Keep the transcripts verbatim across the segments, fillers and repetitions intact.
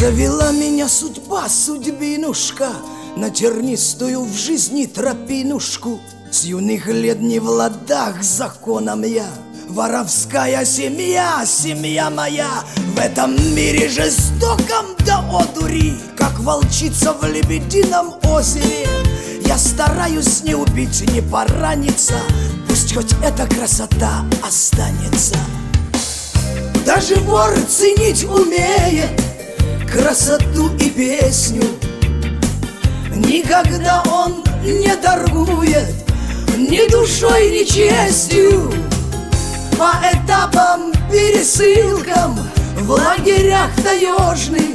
Завела меня судьба, судьбинушка, на тернистую в жизни тропинушку. С юных лет не в ладах с законом я. Воровская семья, семья моя, в этом мире жестоком до одури, как волчица в лебедином озере. Я стараюсь не убить, не пораниться, пусть хоть эта красота останется. Даже вор ценить умеет красоту и песню, никогда он не торгует ни душой, ни честью. По этапам, пересылкам в лагерях таежных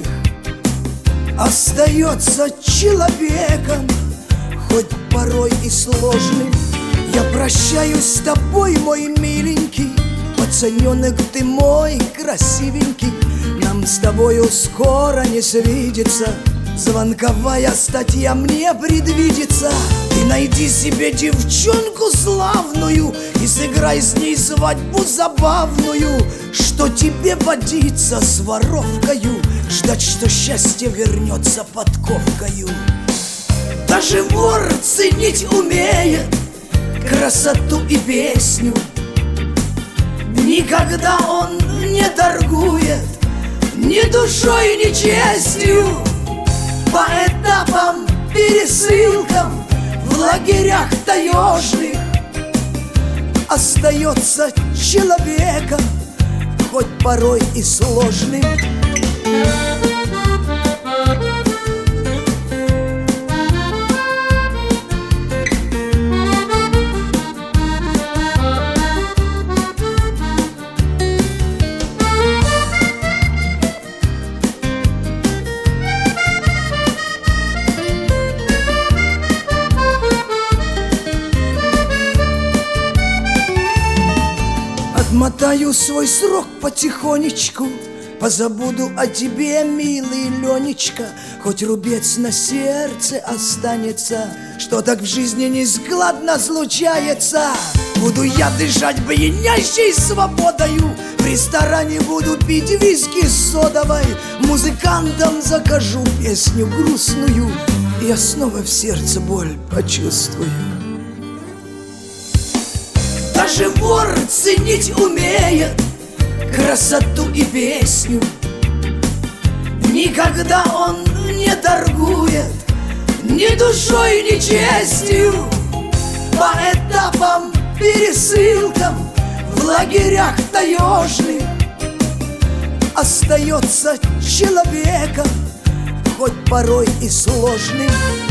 остается человеком, хоть порой и сложным. Я прощаюсь с тобой, мой миленький, пацаненок ты мой красивенький. Нам с тобою скоро не свидится, звонковая статья мне предвидится. Ты найди себе девчонку славную и сыграй с ней свадьбу забавную, что тебе водиться с воровкою, ждать, что счастье вернется подковкою. Даже вор ценить умеет красоту и песню, никогда он не торгует ни душой, ни честью. По этапам, пересылкам в лагерях таежных остается человеком, хоть порой и сложным. Отмотаю свой срок потихонечку, позабуду о тебе, милый Ленечка. Хоть рубец на сердце останется, что так в жизни нескладно случается. Буду я дышать пьянящей свободою, в ресторане буду пить виски с содовой, музыкантам закажу песню грустную, и я снова в сердце боль почувствую. Даже вор ценить умеет красоту и песню, никогда он не торгует ни душой, ни честью. По этапам, пересылкам в лагерях таежных остается человеком, хоть порой и сложным.